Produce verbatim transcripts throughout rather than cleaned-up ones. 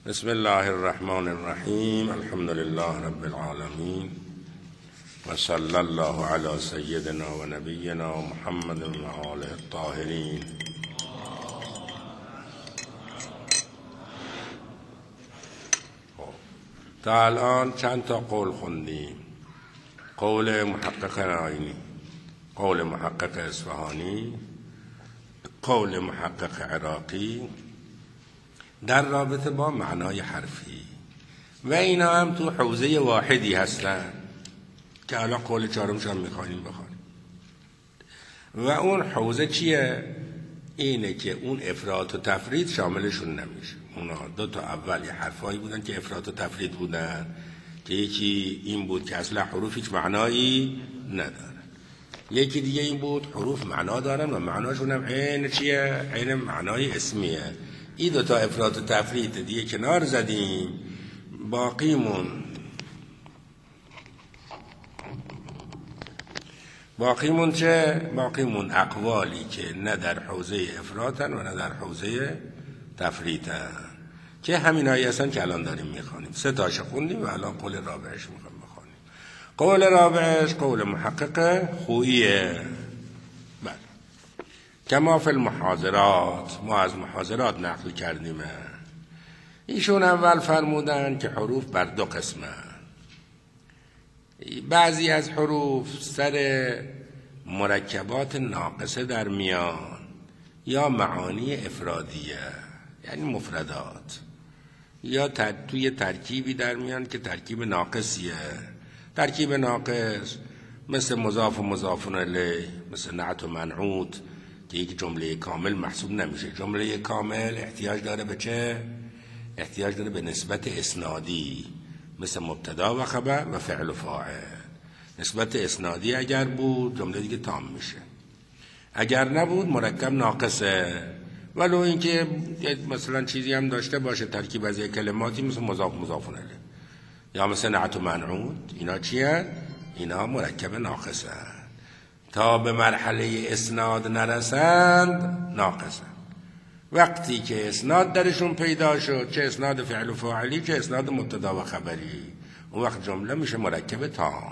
بسم الله الرحمن الرحیم. الحمد لله رب العالمین و صلی الله علی سیدنا و نبینا محمد و آله الطاهرین. تا الان چند تا قول خوندیم: قول محقق نائینی، قول محقق اصفهانی، قول محقق عراقی در رابطه با معنای حرفی، و اینا هم تو حوزه واحدی هستن که الان قول چهارمش هم میخوانیم بخوانیم. و اون حوزه چیه؟ اینه که اون افراط و تفرید شاملشون نمیشه. اونا دو تا اول یه حرفایی بودن که افراط و تفرید بودن، که یکی این بود که اصلا حروف هیچ معنایی ندارن، یکی دیگه این بود حروف معنا دارن و معناشون هم عین چیه؟ عین معنای اسمیه. این دو تا افراط و تفرید دیگه کنار زدیم، باقیمون باقیمون چه؟ باقیمون اقوالی که نه در حوزه افراطن و نه در حوزه تفریطن، که همینایی هستن که الان داریم میخوانیم. سه تاش خوندیم و الان قول رابعش میخوام بخوانیم. قول رابعش قول محقق خوییه. بله، کما فی المحاضرات، ما از محاضرات نقل کردیم. ایشون اول فرمودن که حروف بر دو قسمه. بعضی از حروف سر مرکبات ناقصه در میان یا معانی افرادیه، یعنی مفردات، یا تر... توی ترکیبی در میان که ترکیب ناقصیه. ترکیب ناقص مثل مضاف و مضاف الیه، مثل نعت و منعوت که یک جمله کامل محسوب نمیشه. جمله کامل احتیاج داره به چه؟ احتیاج داره به نسبت اسنادی، مثل مبتدا و خبر و فعل و فاعل. نسبت اسنادی اگر بود جمله دیگه تام میشه، اگر نبود مرکب ناقصه. ولو اینکه مثلا چیزی هم داشته باشه ترکیب از یک کلماتی، مثل مضاف مضاف الیه یا مثل نعت و منعوت، اینا چیه؟ اینا مرکب ناقصه. تا به مرحله اسناد نرسند ناقصه. وقتی که اسناد درشون پیدا شد، چه اسناد فعل و فاعلی چه اسناد مبتدا و خبری، اون وقت جمله میشه مرکب تام.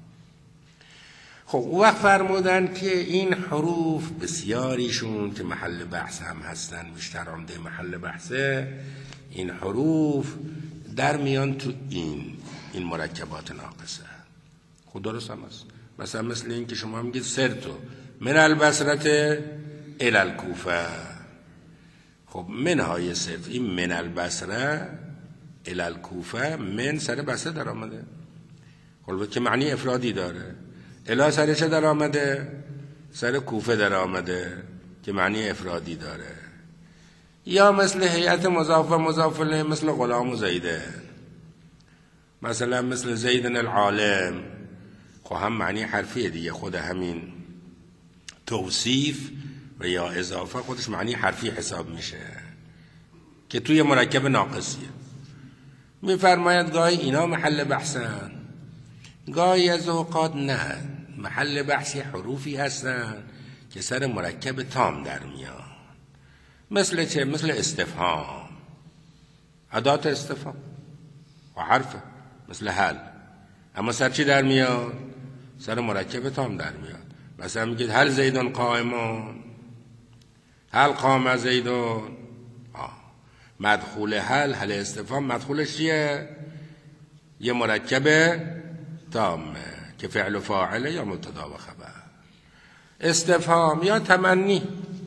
خب اون وقت فرمودن که این حروف بسیاریشون که محل بحث هم هستن، بیشتر عمده محل بحثه، این حروف در میان تو این این مرکبات ناقصه. خود درست هم هست. مثلا مثل این که شما میگید سرتو من البصره الی الکوفه. خب منهای صرف این من البصره الی الکوفه، من سر بصره در آمده، خب که معنی افرادی داره. الی سر چه در آمده؟ سر کوفه در آمده که معنی افرادی داره. یا مثل هیئت مضاف و مضاف الیه، مثل غلام و زیده، مثلا مثل زیدن العالم. خب هم معنی حرفیه دیگه، خود همین توصیف و یا اضافه خودش معنی حرفی حساب میشه که توی مرکب ناقصیه. میفرماید گاهی اینا محل بحثن، گاهی از اوقات نه، محل بحثی حروفی هستن که سر مرکب تام در میان. مثل چه؟ مثل استفهام، ادات استفهام و حرف مثل هل، اما سر چی در میاد؟ سر مرکب تام در میاد. مثلا میگید هل زیدون قائمون، هل قام زیدون. مدخول هل، هل استفهام، مدخولش چیه؟ یه مرکب تامه که فعل و فاعله یا مبتدا و خبر. استفهام یا تمنی،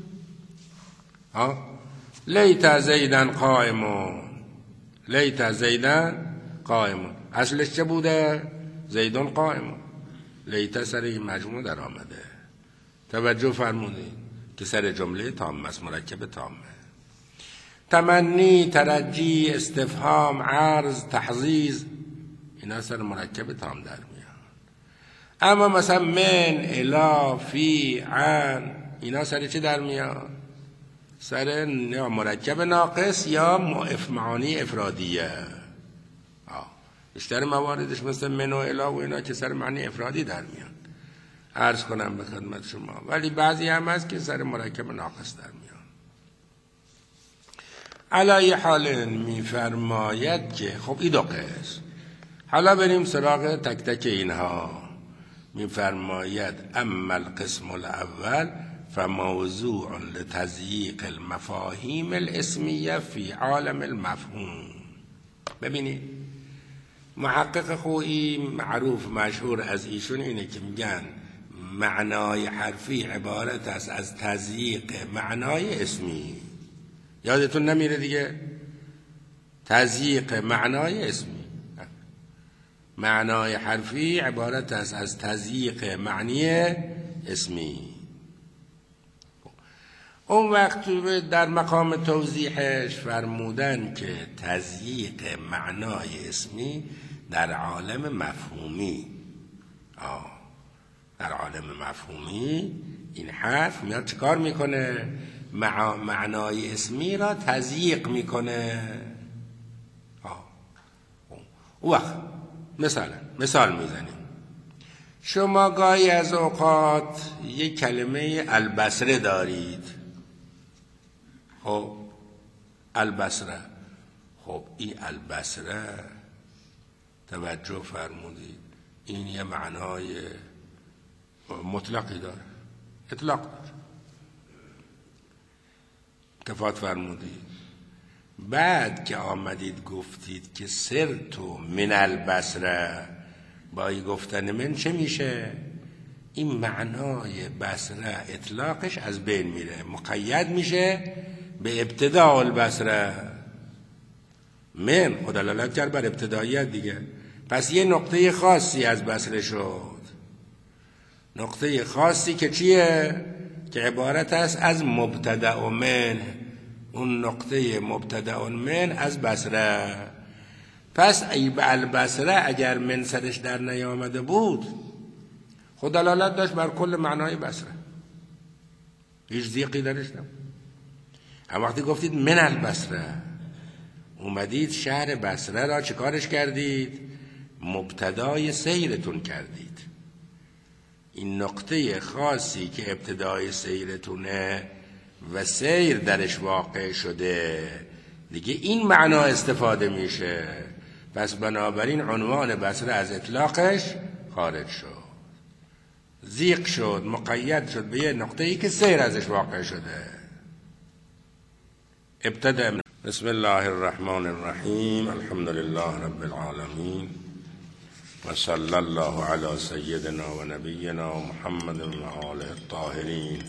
ها لیت زیدن قائمون، لیت زیدن قائمون، اصلش چه بوده؟ زیدون قائمون. لیت سر این مجموع در آمده. توجه فرمودید که سر جمله تام است، مرکب تامه. تمنی، ترجی، استفهام، عرض، تحزیز، اینا سر مرکب تام در میان. اما مثلا من، الی، فی، عن، اینا سر چه در میان؟ سر یا مرکب ناقص یا معانی افرادیه. بیشتر مواردش مثل من و الی و اینا که سر معنی افرادی در میان، عرض کنم به خدمت شما. ولی بعضی هم هست که سر مرکب ناقص در میان. علی حال میفرماید که خب این دو قسم. حالا بریم سراغ تک تک اینها. میفرماید اما القسم الاول فموضوع لتضییق المفاهیم الاسمیه فی عالم المفهوم. ببینید محقق خویی معروف مشهور از ایشون اینه که میگن معنای حرفی عبارت است از تضییق معنای اسمی. یادتون نمیره دیگه؟ تضییق معنای اسمی. معنای حرفی عبارت است از تضییق معنی اسمی. اون وقت در مقام توضیحش فرمودن که تضییق معنای اسمی در عالم مفهومی، آه در عالم مفهومی این حرف میاد چکار میکنه؟ مع... معنای اسمی را تضییق میکنه. آه اون وقت مثلا مثال میزنیم. شما گاهی از اوقات یک کلمه البصره دارید. خب البصره، خب این البصره توجه فرمودید این یه معنای مطلقی داره، اطلاق داره، تفاوت فرمودید. بعد که آمدید گفتید که سرتو من البصره، با این گفتن من چه میشه؟ این معنای بصره اطلاقش از بین میره، مقید میشه به ابتداء البصره. من خود دلالت کرد بر ابتداییت دیگه. پس یه نقطه خاصی از بصره شد، نقطه خاصی که چیه؟ که عبارت است از مبتدأ من. اون نقطه مبتدأ من از بصره. پس ای به البصره اگر من سرش در نیامده بود خود دلالت داشت بر کل معنای بصره، هیچ ضیقی درش نبود. اما وقتی گفتید من البصره، اومدید شهر بصره را چیکارش کردید؟ مبتدای سیرتون کردید. این نقطه خاصی که ابتدای سیرتونه و سیر درش واقع شده دیگه این معنا استفاده میشه. پس بنابراین عنوان بصره از اطلاقش خارج شد، ضیق شد، مقید شد به یه نقطه‌ای که سیر ازش واقع شده. ابتدا بسم الله الرحمن الرحیم الحمد لله رب العالمین و صلی الله علی سیدنا و نبینا محمد و آله الطاهرین.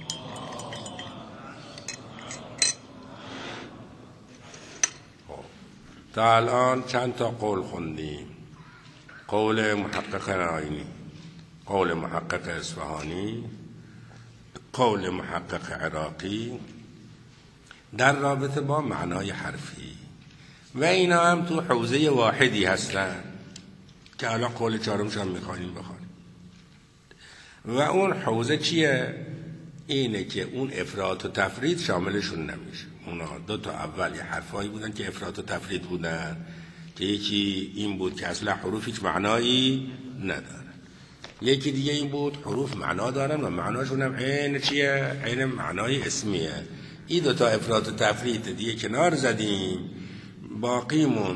تا الان چند تا قول خوندیم. قول محقق ناینی، قول محقق اصفهانی، قول محقق عراقی در رابطه با معنای حرفی و اینا هم تو حوزه واحدی هستن که الان قول چهارمش هم میخوانیم بخوانیم. و اون حوزه چیه؟ اینه که اون افراط و تفرید شاملشون نمیشه. اونا دو تا اول یه حرفایی بودن که افراط و تفرید بودن، که یکی این بود که اصلا حروف هیچ معنایی ندارن، یکی دیگه این بود حروف معنا دارن و معناشون هم عین چیه؟ عین معنای اسمیه. این دو تا افراط و تفرید دیگه کنار زدیم. باقیمون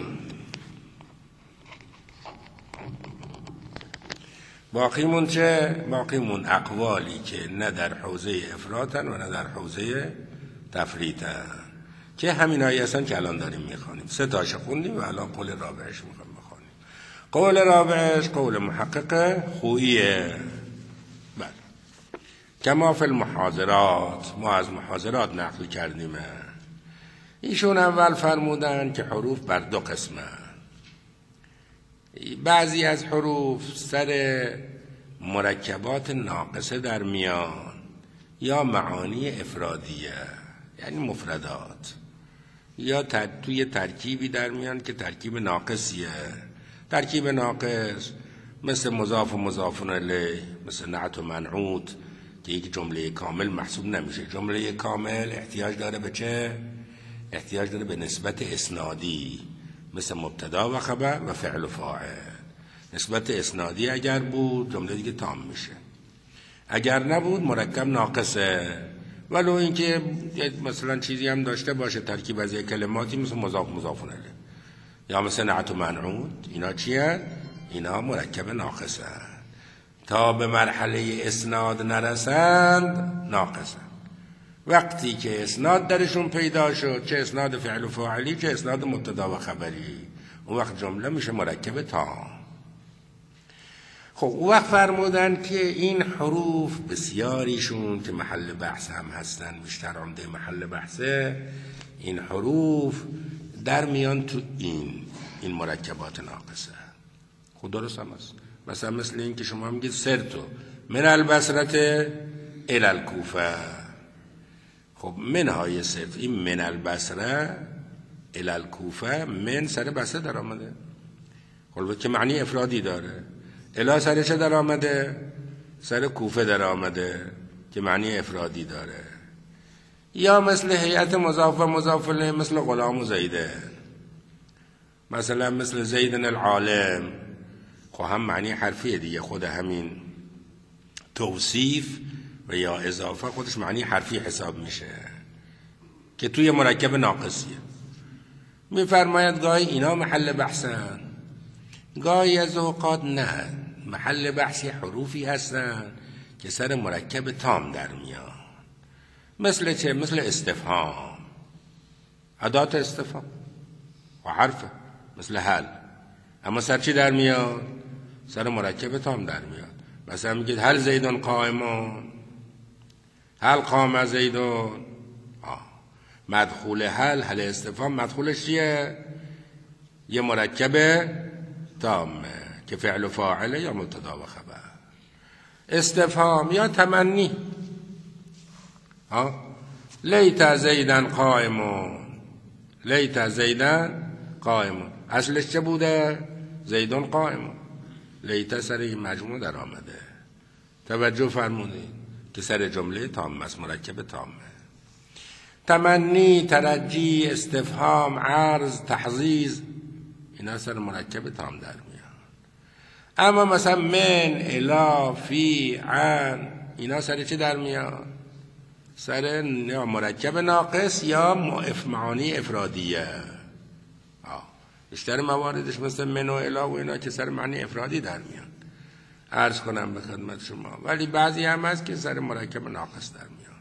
باقیمون چه؟ باقیمون اقوالی که نه در حوزه افراطن و نه در حوزه تفریطن، که همینایی هستن که الان داریم میخوانیم. سه تاش خوندیم و الان قول رابعش میخوام بخوانیم. قول رابعش قول محقق خوییه. بله، کما فی المحاضرات، ما از محاضرات نقل کردیم. ایشون اول فرمودن که حروف بر دو قسمه. بعضی از حروف سر مرکبات ناقصه در میان یا معانی افرادیه، یعنی مفردات، یا تر... توی ترکیبی در میان که ترکیب ناقصیه. ترکیب ناقص مثل مضاف و مضاف الیه، مثل نعت و منعوت که یک جمله کامل محسوب نمیشه. جمله کامل احتیاج داره به چه؟ احتیاج داره به نسبت اسنادی، مثل مبتدا و خبر و فعل و فاعل. نسبت اسنادی اگر بود جمله دیگه تام میشه، اگر نبود مرکب ناقصه. ولو اینکه مثلا چیزی هم داشته باشه ترکیب از یک کلماتی مثل مضاف مضاف الیه یا مثل نعت و منعوت، اینا چیه؟ اینا مرکب ناقصه. تا به مرحله اسناد نرسند ناقصه. وقتی که اسناد درشون پیدا شد، چه اسناد فعل و فاعلی چه اسناد مبتدا و خبری، اون وقت جمله میشه مرکب تام. خب اون وقت فرمودن که این حروف بسیاریشون که محل بحث هم هستن، بیشتر عمده محل بحثه، این حروف در میان تو این این مرکبات ناقصه. خب درست هم هست. مثلا مثل این که شما میگید سرتو من البصره الی الکوفه. خب منهای صرف این من البصره الی الکوفه، من سر بصره در آمده، خب که معنی افرادی داره. الی سر چه در آمده؟ سر کوفه در آمده که معنی افرادی داره. یا مثل هیئت مضاف و مضاف الیه، مثل غلام و زیده، مثلا مثل زیدن العالم، خب هم معنی حرفیه دیگه. خود همین توصیف و یا اضافه خودش معنی حرفی حساب میشه که توی مرکب ناقصیه. میفرماید گاهی اینا محل بحثن، گاهی از اوقات نه، محل بحثی حروفی هستن که سر مرکب تام در میان. مثل چه؟ مثل استفهام، ادات استفهام و حرفه، مثل هل، اما سر چی در میاد؟ سر مرکب تام در میاد. مثلا میگید هل زیدون قائمون، هل قام زیدون. آه. مدخول هل، هل استفهام مدخولش چیه؟ یه مرکب تامه که فعل و فاعله یا مبتدا و خبر. استفهام یا تمنی، ها لیت زیدن قائمون، لیت زیدن قائمون، اصلش چه بوده؟ زیدون قائمون. لیت سر این مجموع در آمده. توجه فرمونید که سر جمله تام است، مرکب تامه. تمنی، ترجی، استفهام، عرض، تحزیز، اینا سر مرکب تام در میان. اما مثلا من، الی، فی، عن، اینا سر چه در میان؟ سر یا مرکب ناقص یا معانی افرادیه. بیشتر مواردش مثل من و الی و اینا که سر معنی افرادی در میان، عرض کنم به خدمت شما. ولی بعضی هم هست که سر مرکب ناقص در میان.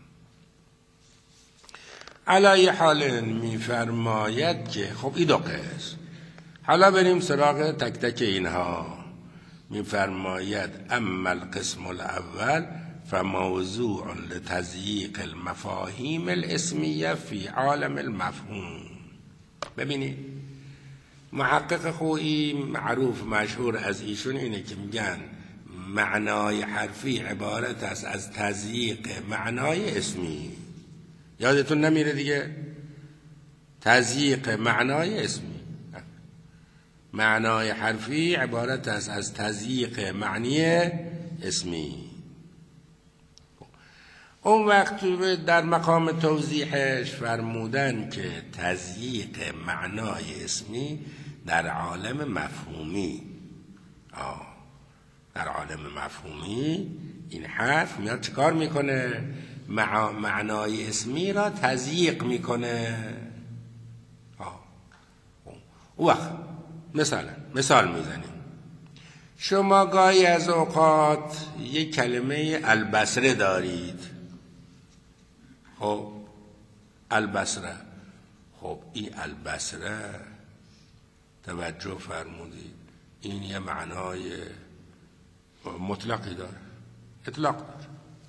علی حال میفرماید که خب این دو قسم. حالا بریم سراغ تک تک اینها. میفرماید اما القسم الاول فموضوع لتضییق المفاهیم الاسمیه فی عالم المفهوم. ببینید محقق خویی معروف مشهور از ایشون اینه که میگن معنای حرفی عبارت است از تضییق معنای اسمی. یادتون نمیره دیگه؟ تضییق معنای اسمی. معنای حرفی عبارت است از تضییق معنی اسمی. اون وقت در مقام توضیحش فرمودن که تضییق معنای اسمی در عالم مفهومی، آه در عالم مفهومی این حرف میاد چکار میکنه؟ مع... معنای اسمی را تضییق میکنه. آه اون وقت مثلا مثال میزنیم. شما گاهی از اوقات یک کلمه البصره دارید. خب البصره، خب این البصره توجه فرمودید این یه معنای مطلقی داره، اطلاق داره،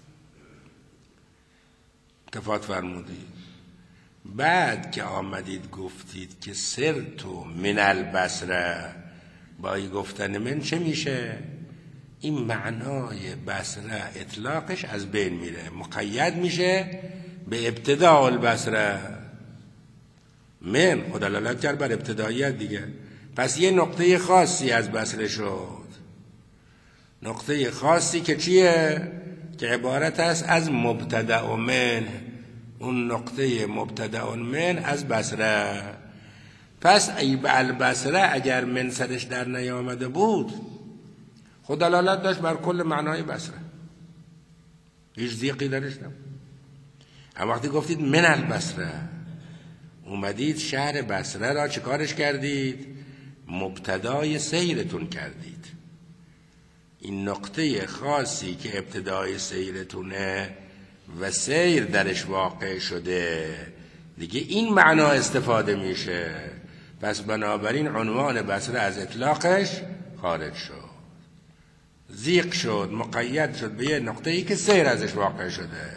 تفاوت فرمودید. بعد که آمدید گفتید که سرتو من البصره، با این گفتن من چه میشه؟ این معنای بصره اطلاقش از بین میره، مقید میشه به ابتداء البصره. من خود دلالت کرد بر ابتداییت دیگه. پس یه نقطه خاصی از بصره شد، نقطه خاصی که چیه؟ که عبارت است از مبتدأ من. اون نقطه مبتدأ من از بصره. پس ای به البصره اگر من سرش در نیامده بود خود دلالت داشت بر کل معنای بصره، هیچ ضیقی درش نبود. اما وقتی گفتید من البصره، اومدید شهر بصره را چه کارش کردید؟ مبتدای سیرتون کردید. این نقطه خاصی که ابتدای سیرتونه و سیر درش واقع شده دیگه این معنا استفاده میشه، پس بنابراین عنوان بصره از اطلاقش خارج شد، ضیق شد، مقید شد به یه نقطه‌ای که سیر ازش واقع شده.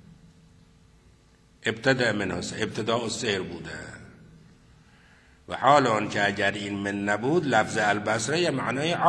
ابتدا منه ابتداء السیر بوده. و حال آن که اگر این من نبود لفظ البصره یه معنای